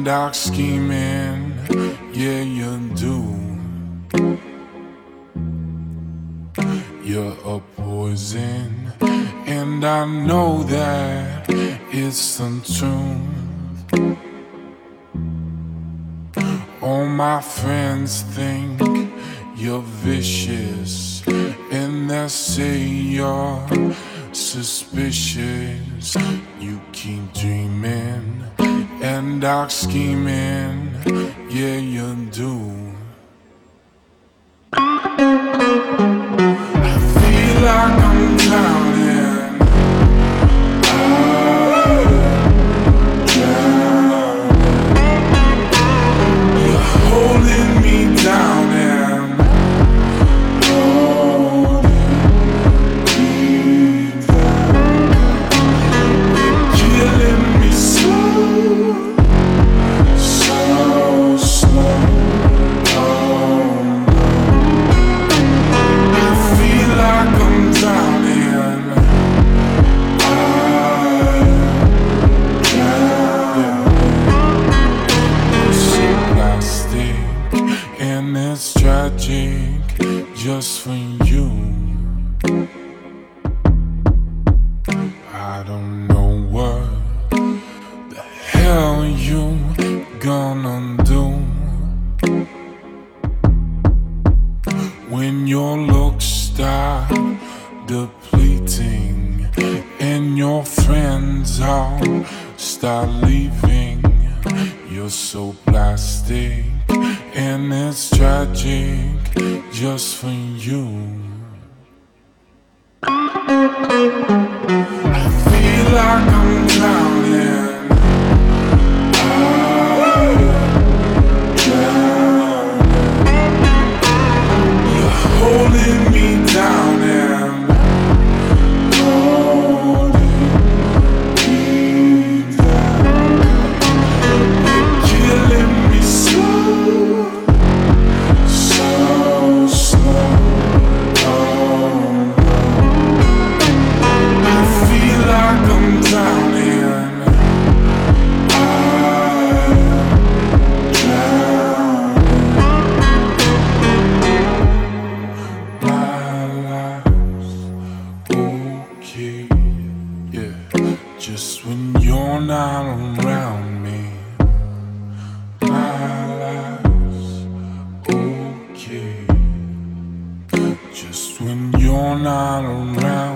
dark scheming, yeah, you do. You're a poison, and I know that it's the truth. All my friends think you're vicious, and they say you're suspicious. You keep dreaming and dark scheming, yeah, you do. I feel like I'm drowning. You're holding me down and killing me slow, so slow. I feel like I'm drowning. It's so plastic and it's tragic just for you. I don't know what the hell you gonna do when your looks start depleting and your friends all start leaving. You're so plastic and it's tragic just for you. I feel like I'm drowning. You're holding me down and killing me slow, so slow. I feel like I'm drowning. My life's okay, yeah. Just when you're not around me. My life's okay. Just when you're not around.